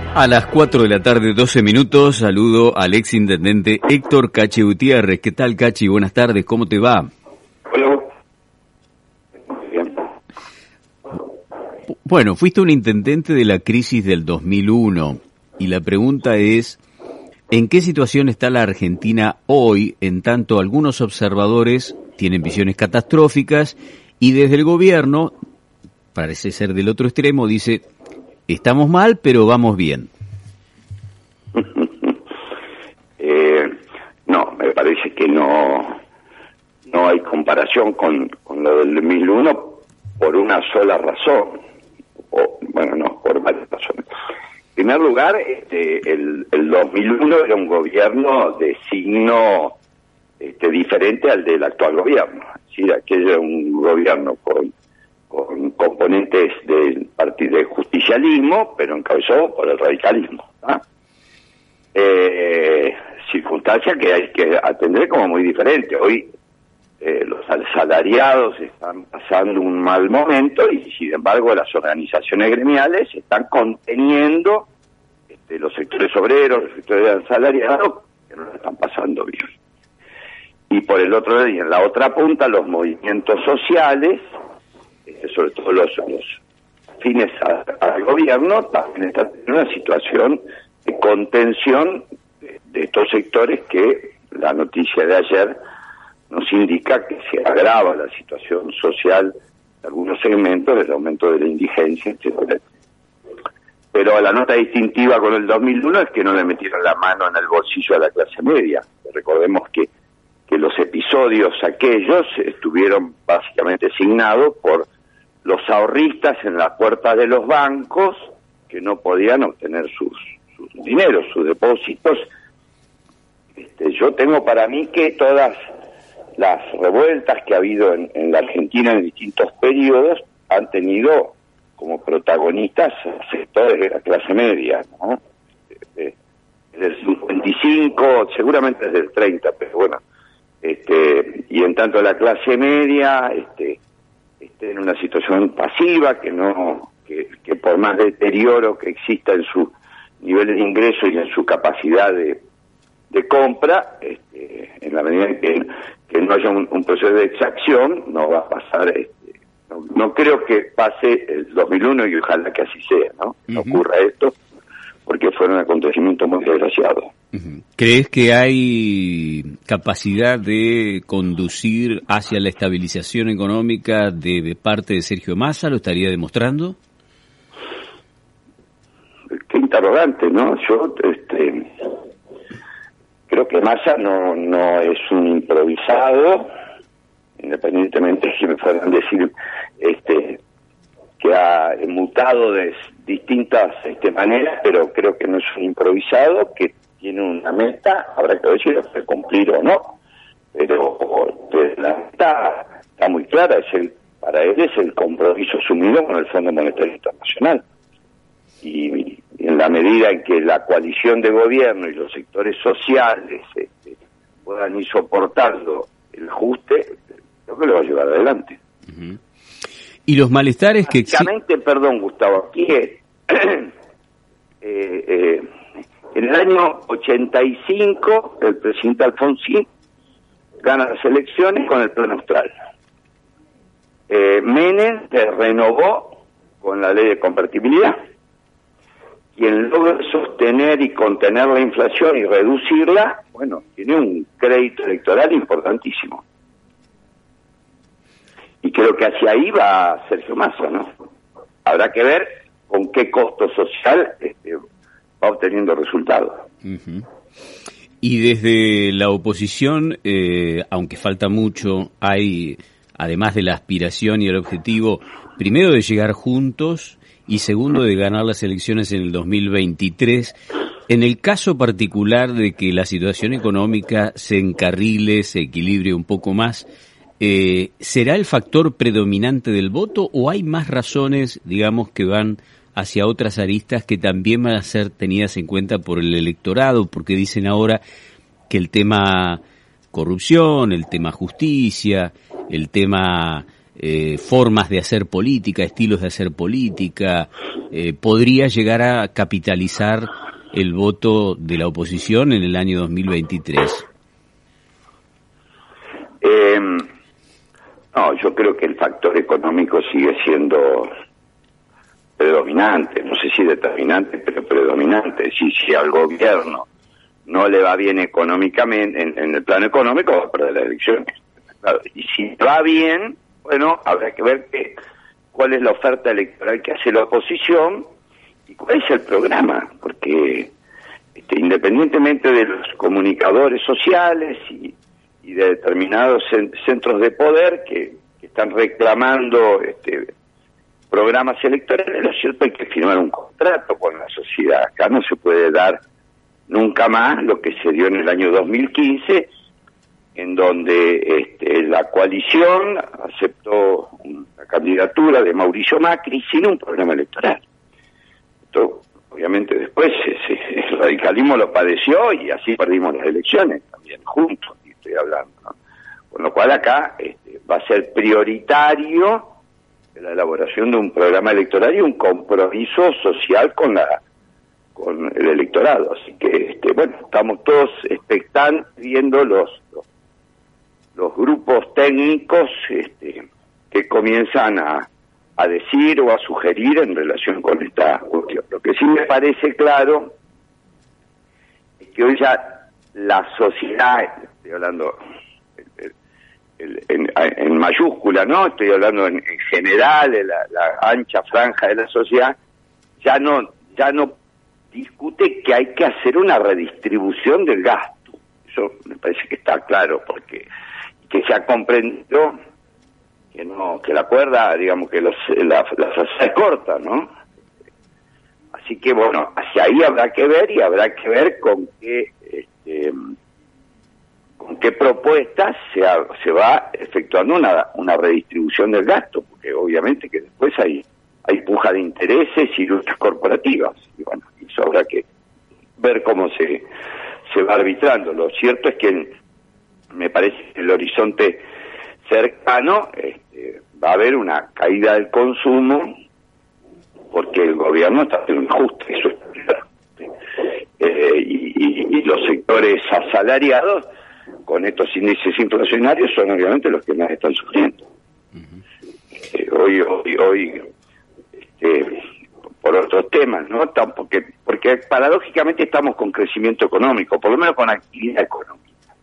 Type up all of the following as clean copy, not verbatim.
A las 4 de la tarde, 12 minutos, saludo al exintendente Héctor Cachi Gutiérrez. ¿Qué tal, Cachi? Buenas tardes, ¿cómo te va? Hola. Bien. Bueno, fuiste un intendente de la crisis del 2001 y la pregunta es, ¿en qué situación está la Argentina hoy? En tanto, algunos observadores tienen visiones catastróficas y desde el gobierno, parece ser del otro extremo, dice... Estamos mal, pero vamos bien. No, me parece que no hay comparación con lo del 2001 por una sola razón. Por varias razones. En primer lugar, el 2001 era un gobierno de signo diferente al del actual gobierno. Es decir, aquello era un gobierno con componentes del partido de justicialismo, pero encabezado por el radicalismo. Circunstancia que hay que atender como muy diferente. Hoy los asalariados están pasando un mal momento y, sin embargo, las organizaciones gremiales están conteniendo los sectores obreros, los sectores asalariados, que no lo están pasando bien. Y por el otro lado, y en la otra punta, los movimientos sociales, sobre todo los fines al gobierno, también están en una situación de contención de estos sectores que la noticia de ayer nos indica que se agrava la situación social de algunos segmentos, el aumento de la indigencia, etc. Pero la nota distintiva con el 2001 es que no le metieron la mano en el bolsillo a la clase media. Recordemos que los episodios aquellos estuvieron básicamente signados por los ahorristas en las puertas de los bancos que no podían obtener sus dineros, sus depósitos. Yo tengo para mí que todas las revueltas que ha habido en la Argentina en distintos periodos han tenido como protagonistas sectores de la clase media, ¿no? Desde el 55, seguramente desde el 30, pero bueno, y en tanto la clase media, en una situación pasiva, que por más deterioro que exista en su nivel de ingreso y en su capacidad de compra, en la medida en que no haya un proceso de exacción, no va a pasar, no creo que pase el 2001 y ojalá que así sea, ¿no? No ocurra esto, porque fue un acontecimiento muy desgraciado. ¿Crees que hay capacidad de conducir hacia la estabilización económica de parte de Sergio Massa? ¿Lo estaría demostrando? Qué interrogante, ¿no? Yo creo que Massa no es un improvisado, independientemente si me fueran a decir que ha mutado de distintas maneras, pero creo que no es un improvisado, que tiene una meta, habrá que ver si la puede cumplir o no, pero la meta está muy clara, para él es el compromiso asumido con el Fondo Monetario Internacional. Y en la medida en que la coalición de gobierno y los sectores sociales puedan ir soportando el ajuste, creo que lo va a llevar adelante. Y los malestares que existen... Perdón, Gustavo, aquí en el año 85 el presidente Alfonsín gana las elecciones con el Plan Austral. Menem renovó con la ley de convertibilidad. Quien logra sostener y contener la inflación y reducirla, bueno, tiene un crédito electoral importantísimo. Y creo que hacia ahí va Sergio Massa, ¿no? Habrá que ver con qué costo social va obteniendo resultados. Y desde la oposición, aunque falta mucho, hay, además de la aspiración y el objetivo, primero de llegar juntos y segundo de ganar las elecciones en el 2023. En el caso particular de que la situación económica se encarrile, se equilibre un poco más, ¿será el factor predominante del voto o hay más razones, digamos, que van hacia otras aristas que también van a ser tenidas en cuenta por el electorado? Porque dicen ahora que el tema corrupción, el tema justicia, el tema formas de hacer política, estilos de hacer política, podría llegar a capitalizar el voto de la oposición en el año 2023? No, yo creo que el factor económico sigue siendo predominante, no sé si determinante, pero predominante. Si al gobierno no le va bien económicamente, en el plano económico, va a perder las elecciones. Claro, y si va bien, bueno, habrá que ver cuál es la oferta electoral que hace la oposición y cuál es el programa, porque independientemente de los comunicadores sociales y de determinados centros de poder que están reclamando programas electorales, lo cierto es que firmar un contrato con la sociedad. Acá no se puede dar nunca más lo que se dio en el año 2015, en donde la coalición aceptó la candidatura de Mauricio Macri sin un programa electoral. Esto, obviamente, después el radicalismo lo padeció y así perdimos las elecciones también juntos, y estoy hablando, ¿no? Con lo cual acá va a ser prioritario la elaboración de un programa electoral y un compromiso social con el electorado. Así que, bueno, estamos todos expectantes viendo los grupos técnicos que comienzan a decir o a sugerir en relación con esta cuestión. Lo que sí me parece claro es que hoy ya la sociedad, estoy hablando en mayúscula, ¿no? Estoy hablando en general de la ancha franja de la sociedad, ya no discute que hay que hacer una redistribución del gasto. Eso me parece que está claro, porque que se ha comprendido que la cuerda, digamos, que la sociedad es corta, ¿no? Así que, bueno, hacia ahí habrá que ver, y habrá que ver con qué propuestas se va efectuando una redistribución del gasto, porque obviamente que después hay puja de intereses y luchas corporativas, y bueno, eso habrá que ver cómo se va arbitrando. Lo cierto es que me parece que el horizonte cercano va a haber una caída del consumo, porque el gobierno está haciendo un ajuste, eso está claro. Y los sectores asalariados con estos índices inflacionarios son obviamente los que más están sufriendo. Hoy por otros temas, ¿no? Porque paradójicamente estamos con crecimiento económico, por lo menos con actividad económica.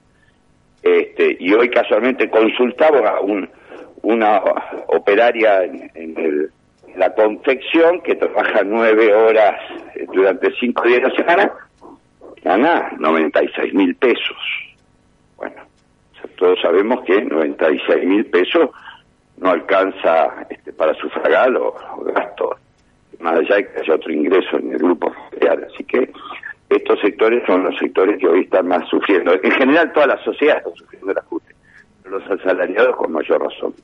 Y hoy casualmente consultaba a una operaria en la confección que trabaja 9 horas durante 5 días a la semana, gana 96.000 pesos. Bueno, todos sabemos que 96.000 pesos no alcanza para sufragar los gastos, más allá de que haya otro ingreso en el grupo familiar. Así que estos sectores son los sectores que hoy están más sufriendo. En general toda la sociedad está sufriendo el ajuste, pero los asalariados con mayor razón.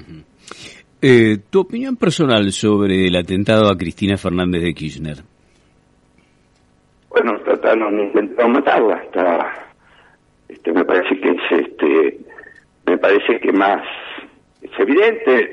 Tu opinión personal sobre el atentado a Cristina Fernández de Kirchner. Bueno, intentaron matarla. Me parece que me parece que más es evidente.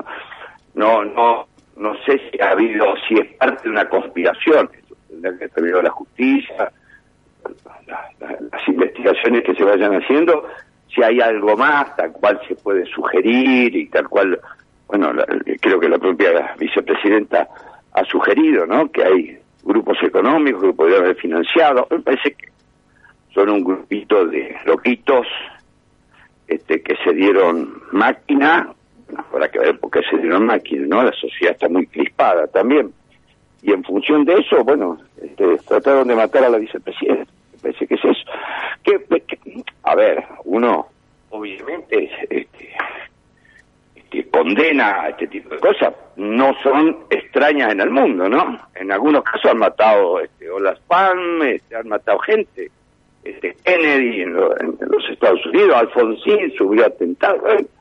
No sé si es parte de una conspiración. Tendrá que terminar la justicia, las investigaciones que se vayan haciendo, si hay algo más, tal cual se puede sugerir y tal cual, bueno, creo que la propia vicepresidenta ha sugerido, ¿no?, que hay grupos económicos que podrían haber financiado. Me parece que son un grupito de loquitos que se dieron máquina. Habrá que ver por qué se dieron máquina, ¿no? La sociedad está muy crispada también. Y en función de eso, bueno, trataron de matar a la vicepresidenta. Me parece que es eso. A ver, uno obviamente condena a este tipo de cosas. No son extrañas en el mundo, ¿no? En algunos casos han matado Olaf Palme, han matado gente. Kennedy en los Estados Unidos, Alfonsín subió atentado.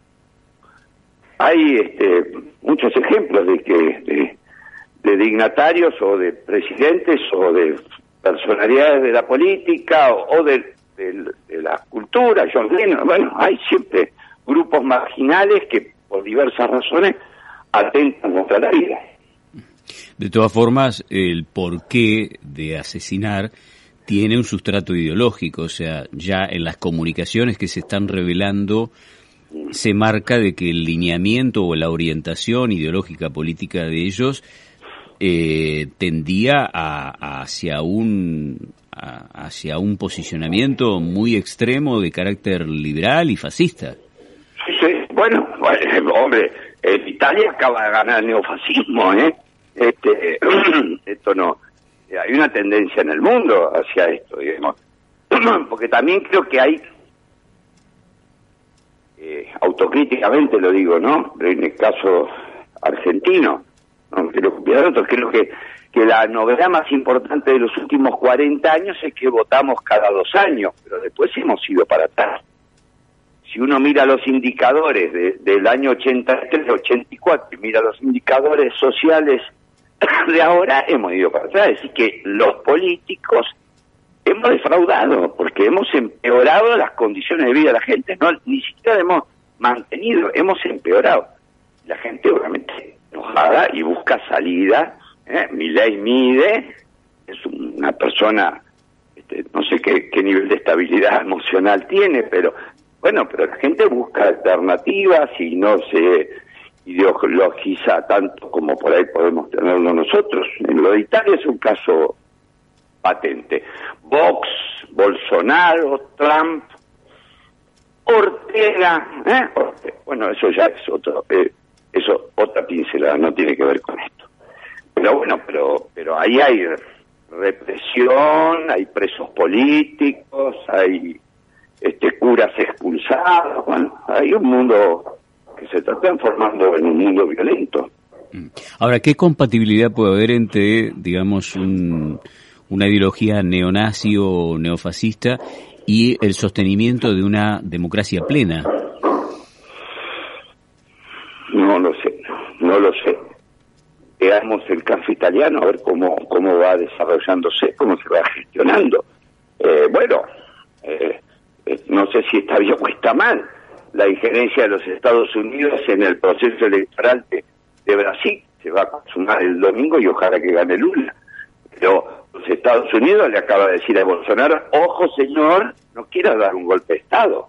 Hay muchos ejemplos de dignatarios o de presidentes o de personalidades de la política o de la cultura, John Lennon. Bueno, hay siempre grupos marginales que por diversas razones, atentan contra la vida. De todas formas, el porqué de asesinar tiene un sustrato ideológico, o sea, ya en las comunicaciones que se están revelando se marca de que el lineamiento o la orientación ideológica política de ellos tendía hacia un posicionamiento muy extremo de carácter liberal y fascista. Sí, bueno, hombre, Italia acaba de ganar el neofascismo, esto no, hay una tendencia en el mundo hacia esto, digamos, porque también creo que hay, autocríticamente lo digo, ¿no? En el caso argentino, no quiero copiar otros, creo que la novedad más importante de los últimos 40 años es que votamos cada 2 años, pero después hemos ido para atrás. Si uno mira los indicadores del año 83, 84, y mira los indicadores sociales de ahora, hemos ido para atrás. Es decir, que los políticos hemos defraudado, porque hemos empeorado las condiciones de vida de la gente, no, ni siquiera hemos mantenido, hemos empeorado. La gente obviamente enojada y busca salida. Milei mide, es una persona, no sé qué nivel de estabilidad emocional tiene, pero bueno, pero la gente busca alternativas y no se ideologiza tanto como por ahí podemos tenerlo nosotros. En lo de Italia es un caso patente. Vox, Bolsonaro, Trump, Ortega, bueno, eso ya es otra pincelada, no tiene que ver con esto. Pero bueno, pero ahí hay represión, hay presos políticos, hay curas expulsados, bueno, hay un mundo que se está transformando en un mundo violento. Ahora, ¿qué compatibilidad puede haber entre, digamos, una ideología neonazi o neofascista y el sostenimiento de una democracia plena? No lo sé. Veamos el caso italiano, a ver cómo va desarrollándose, cómo se va gestionando. No sé si está bien o está mal la injerencia de los Estados Unidos en el proceso electoral de Brasil. Se va a consumar el domingo y ojalá que gane Lula. Pero los Estados Unidos le acaba de decir a Bolsonaro, ojo señor, no quiera dar un golpe de Estado.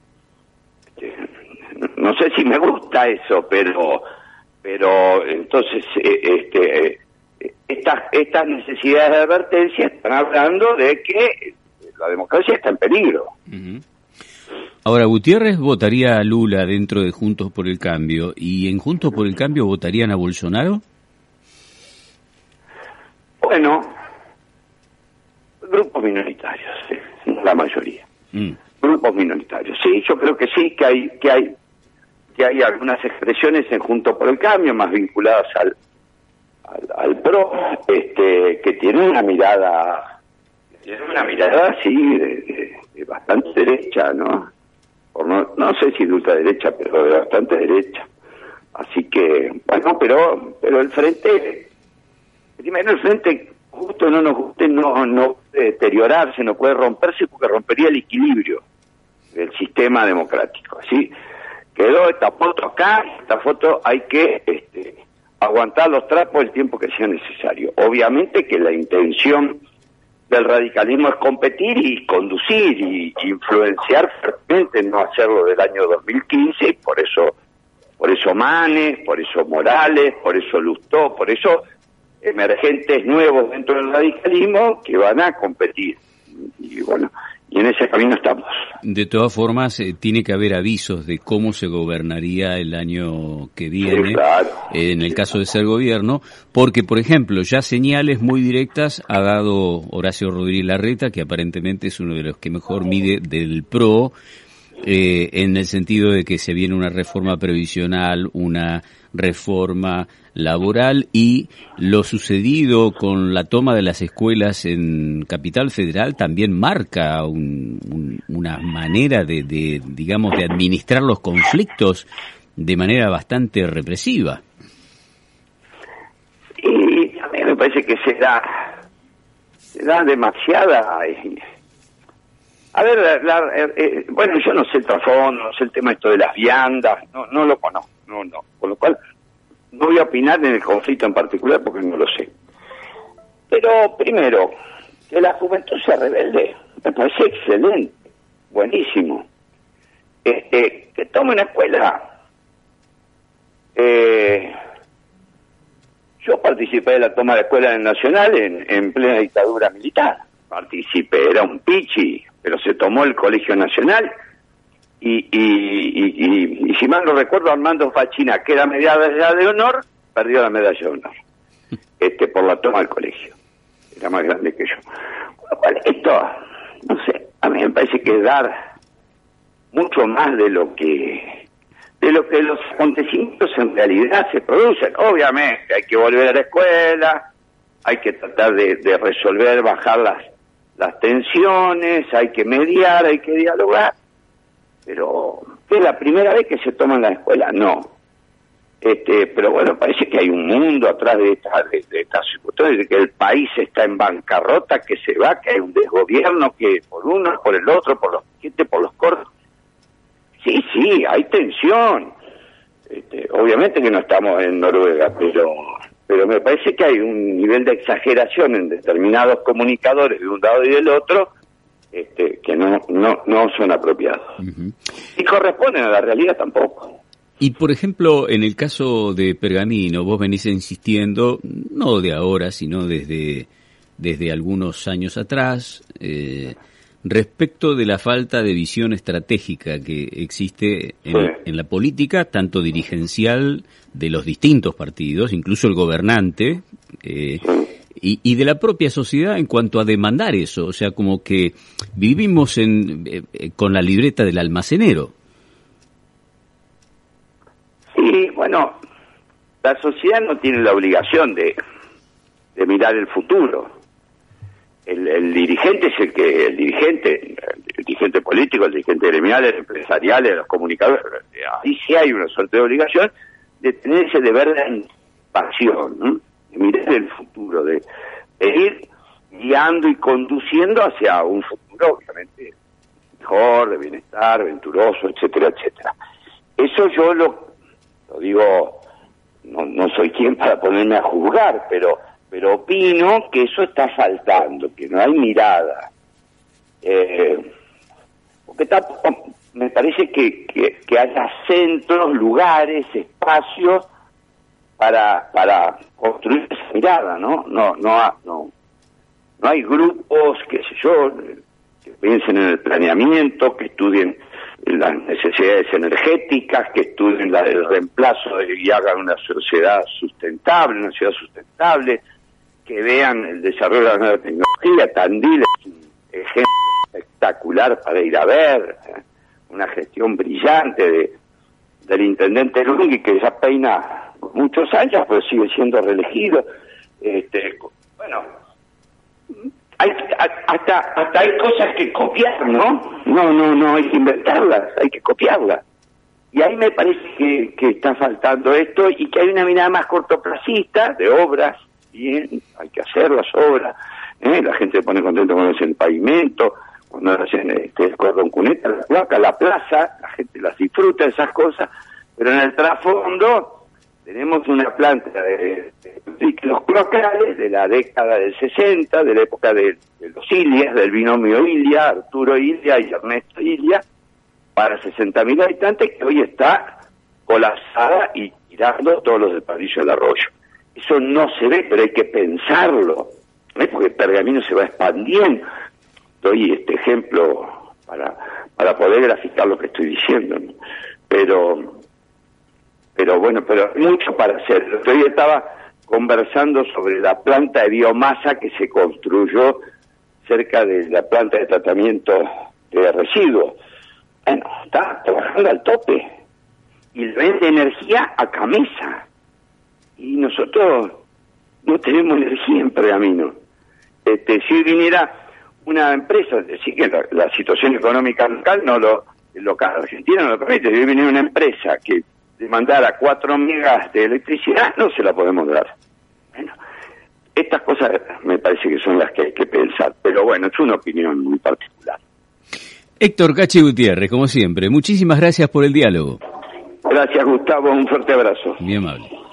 No sé si me gusta eso, pero entonces estas necesidades de advertencia están hablando de que la democracia está en peligro. Uh-huh. Ahora, Gutiérrez votaría a Lula dentro de Juntos por el Cambio, ¿y en Juntos por el Cambio votarían a Bolsonaro? Bueno, grupos minoritarios, sí, la mayoría. Grupos minoritarios, sí, yo creo que sí, que hay algunas expresiones en Juntos por el Cambio más vinculadas al PRO, que tienen una mirada así de bastante derecha, ¿no? No sé si de ultraderecha, pero de bastante derecha. Así que, bueno, pero el frente, primero el frente, justo no nos guste, no puede deteriorarse, no puede romperse, porque rompería el equilibrio del sistema democrático, ¿sí? Quedó esta foto acá, esta foto hay que aguantar los trapos el tiempo que sea necesario. Obviamente que la intención del radicalismo es competir y conducir y influenciar fuertemente, no hacerlo del año 2015, y por eso Manes, por eso Morales, por eso Lustó, por eso emergentes nuevos dentro del radicalismo que van a competir. Y bueno, y en ese camino estamos. De todas formas, tiene que haber avisos de cómo se gobernaría el año que viene, sí, claro. En el caso de ser gobierno, porque, por ejemplo, ya señales muy directas ha dado Horacio Rodríguez Larreta, que aparentemente es uno de los que mejor mide del PRO, en el sentido de que se viene una reforma previsional, una reforma laboral, y lo sucedido con la toma de las escuelas en Capital Federal también marca una manera de administrar los conflictos de manera bastante represiva. Y a mí me parece que se da demasiada... A ver, bueno, yo no sé el trasfondo, no sé el tema esto de las viandas, no lo conozco. Con lo cual, no voy a opinar en el conflicto en particular porque no lo sé. Pero, primero, que la juventud se rebelde, me parece excelente, buenísimo. Que tome una escuela. Yo participé de la toma de la escuela del Nacional en plena dictadura militar. Participé, era un pichi, pero se tomó el Colegio Nacional y si mal no recuerdo, Armando Fachina, que era medalla de honor, perdió la medalla de honor por la toma del colegio. Era más grande que yo. Bueno, esto, no sé, a mí me parece que dar mucho más de lo que los acontecimientos en realidad se producen. Obviamente hay que volver a la escuela, hay que tratar de resolver, bajar las tensiones, hay que mediar, hay que dialogar, pero ¿es la primera vez que se toma en la escuela? No. Pero bueno, parece que hay un mundo atrás de estas situaciones, de que el país está en bancarrota, que se va, que hay un desgobierno, que por uno, por el otro, por los piquetes, por los cortos. Sí, hay tensión. Obviamente que no estamos en Noruega, pero me parece que hay un nivel de exageración en determinados comunicadores de un lado y del otro que no son apropiados. Uh-huh. Y corresponden a la realidad tampoco. Y, por ejemplo, en el caso de Pergamino, vos venís insistiendo, no de ahora, sino desde algunos años atrás, respecto de la falta de visión estratégica que existe en la política, tanto dirigencial de los distintos partidos, incluso el gobernante, y de la propia sociedad en cuanto a demandar eso. O sea, como que vivimos con la libreta del almacenero. Sí, bueno, la sociedad no tiene la obligación de mirar el futuro. El dirigente es el dirigente político, el dirigente gremial, el empresarial, los comunicadores. Ahí sí hay una suerte de obligación de tener ese deber de anticipación, ¿no? De mirar el futuro, de ir guiando y conduciendo hacia un futuro, obviamente, mejor, de bienestar, venturoso, etcétera, etcétera. Eso yo lo digo, no soy quien para ponerme a juzgar, pero opino que eso está faltando, que no hay mirada. Porque tampoco me parece que haya centros, lugares, espacios para construir esa mirada, ¿no? No hay grupos, qué sé yo, que piensen en el planeamiento, que estudien las necesidades energéticas, que estudien el reemplazo y hagan una sociedad sustentable, que vean el desarrollo de la nueva tecnología. Tandil es un ejemplo espectacular para ir a ver, una gestión brillante del intendente Lungui, que ya peina muchos años, pero sigue siendo reelegido. Bueno, hasta hay cosas que copiar, ¿no? No hay que inventarlas, hay que copiarlas. Y ahí me parece que está faltando esto, y que hay una mirada más cortoplacista de obras. Bien, hay que hacer las obras, la gente se pone contento cuando hacen el pavimento, cuando hacen el cordón cuneta, la placa, la plaza, la gente las disfruta, esas cosas, pero en el trasfondo tenemos una planta de ciclos cloacales de la década del 60, de la época de los Ilias, del binomio Ilia, Arturo Ilia y Ernesto Ilia, para 60.000 habitantes, que hoy está colapsada y tirando todos los desperdicios del arroyo. Eso no se ve, pero hay que pensarlo, porque Pergamino se va expandiendo. Doy este ejemplo para poder graficar lo que estoy diciendo, ¿no? Pero hay mucho para hacer. El otro día estaba conversando sobre la planta de biomasa que se construyó cerca de la planta de tratamiento de residuos. Bueno, está trabajando al tope y le vende energía a Camesa. Y nosotros no tenemos energía en Pergamino. Si viniera una empresa, decir que la situación económica local argentina no lo permite. Si viniera una empresa que demandara 4 megas de electricidad, no se la podemos dar. Bueno, estas cosas me parece que son las que hay que pensar. Pero bueno, es una opinión muy particular. Héctor Cachi Gutiérrez, como siempre, muchísimas gracias por el diálogo. Gracias. Gracias, Gustavo, un fuerte abrazo. Muy amable.